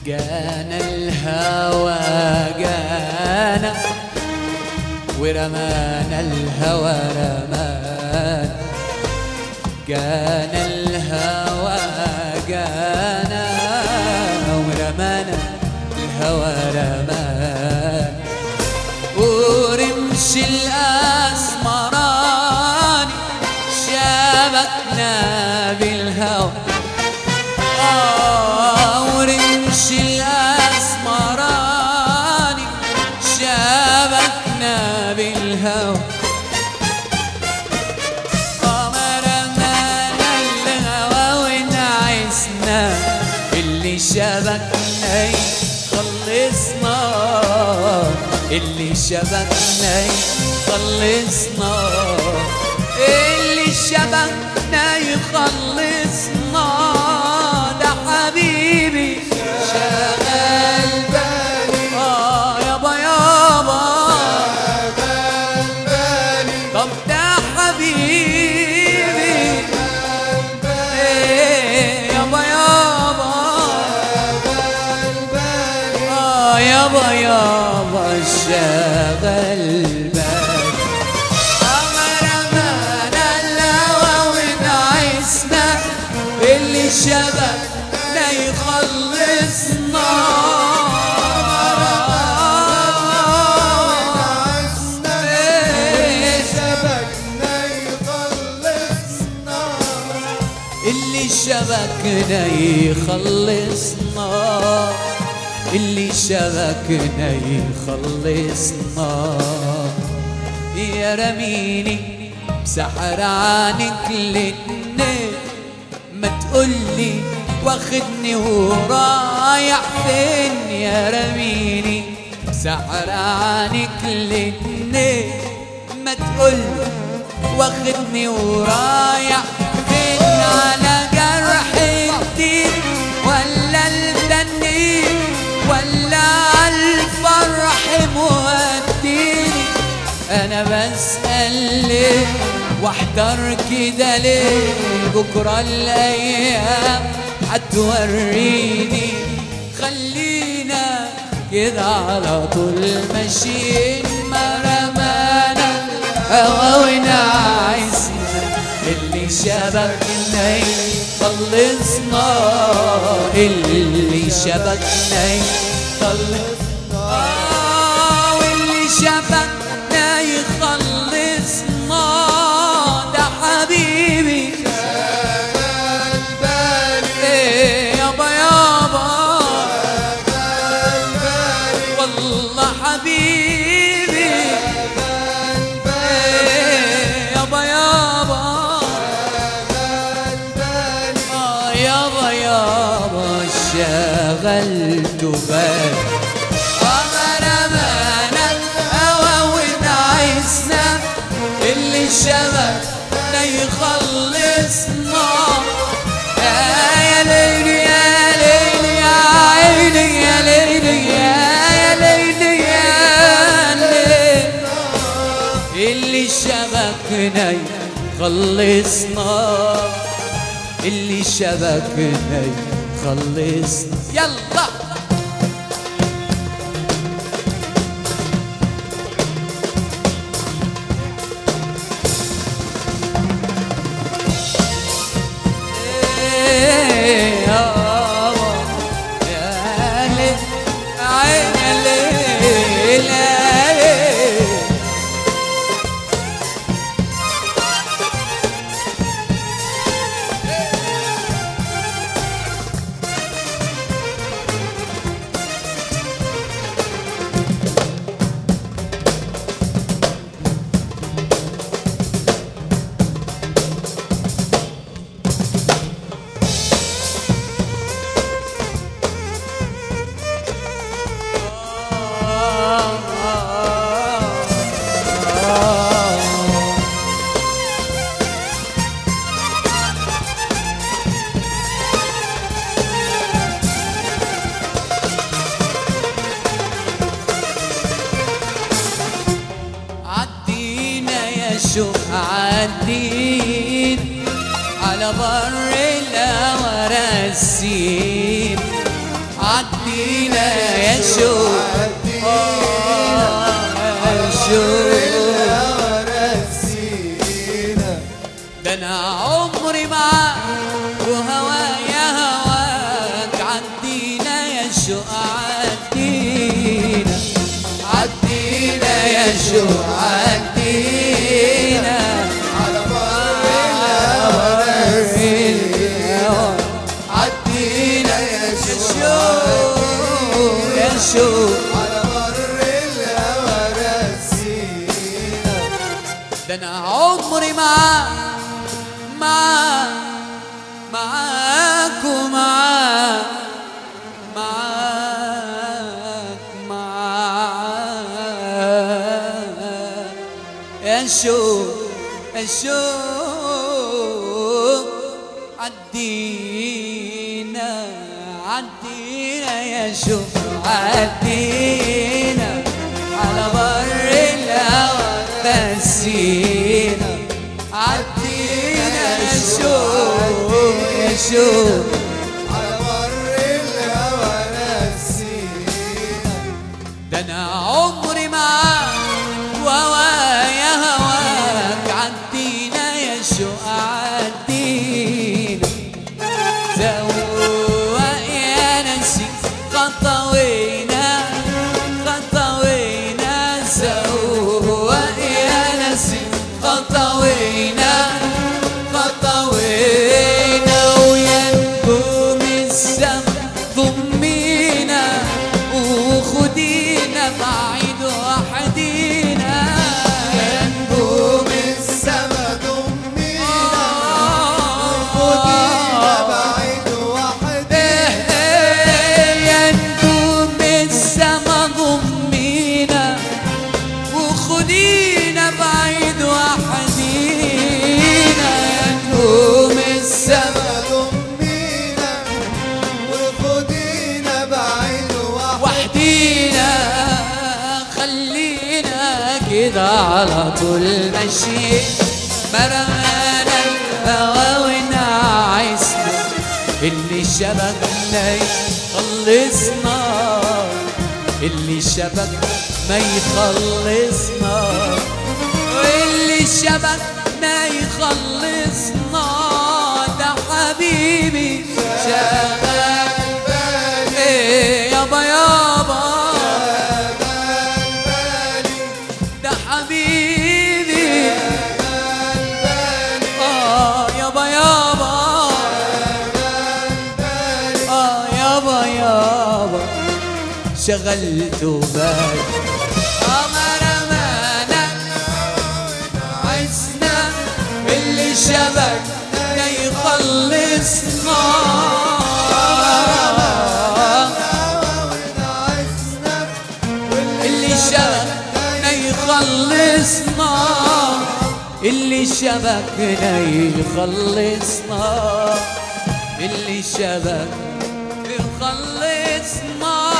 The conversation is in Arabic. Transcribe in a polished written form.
جانا الهوى جانا ورمانا الهوى رمانا، جانا الهوى جانا ورمانا الهوى رمانا، ورمش الأسمراني شبكنا بالهوى، ورمش الأسمراني شبكنا بالهوى، رمانا الهوى ونعسنا اللي شبكنا يخلصنا، اللي شبكنا يخلصنا، اللي شبكنا يخلصنا، ده حبيبي شغال بالي يابا يابا شغال بالي، طب ده حبيبي شغال بالي يابا يابا شغال بالي يابا يابا شغال بالي، رمانا الهوى ونعسنا اللي شبكنا يخلصنا، اللي شبكنا يخلصنا، اللي شبكنا يخلصنا، يا رميني بسحر عنك الاتنين، ما تقولي واخدني ورايح فين، يا رميني بسحر عنك الاتنين، ما تقولي واخدني ورايح فين، على جرح الدين ولا التنين ولا عالفرح موديني، انا بسأل ليه واحتار كده ليه، بكرة الايام هتوريني، خلينا كده على طول ماشيين، ما رمانا الهوى ونعسنا اللي شبكنا يخلصنا، اللي شبكنا يخلصنا، واللي شبكنا يخلصنا، ده حبيبي شغال بالي يابا يابا شغال بالي، والله حبيبي شغال بالي يابا يابا شغال بالي يابا يابا شغلت بالي، رمانا الهوى ونعسنا اللي شبكنا يخلصنا، يا ليلي يا ليلي يا عيني يا ليلي يا ليلي يا ليلي، اللي شبكنا يخلصنا، اللي شبكنا يخلصنا، يلا شوف عدين على بر الهوى رسيم، عدين عدينا يا شوق يا شوق ده انا عمري معاك وهوايا هواك عدينا يا شوق عدينا عدينا يا شوق عدينا على بر الهوى عدينا يا شوق يا شوق على بر الهوى رسينا ده انا عمري معاك ومعاك يا شوق يا شوق عدينا يا شوق عدينا على بر الهوى نسينا عدينا يا شوق يا شوق على بر الهوى نسينا ده انا عمري معاك وهوايا هواك عدينا يا شوق عدينا زوق يا نسي خطوينا زوق يا نسي خطوينا ويا نجوم السما ضمينا وخدينا بعيد وحدينا يا نجوم السما ضمينا وخدينا بعيد وحدينا يا نجوم السما ضمينا وخدينا بعيد وحدينا يا نجوم السما ضمينا وخدينا بعيد وحدينا خلينا كده على طول ماشيين مرمانا الهوى ونعسنا اللي شبكنا يخلصنا اللي شبكنا ما يخلصنا واللي شبكنا يخلصنا ده حبيبي شغال بالي يابا ده حبيبي يابا يابا شغلته بالي مرمانا عزنا اللي شبكنا يخلصنا اللي شبكنا يخلصنا اللي شبكنا يخلصنا اللي شبكنا يخلصنا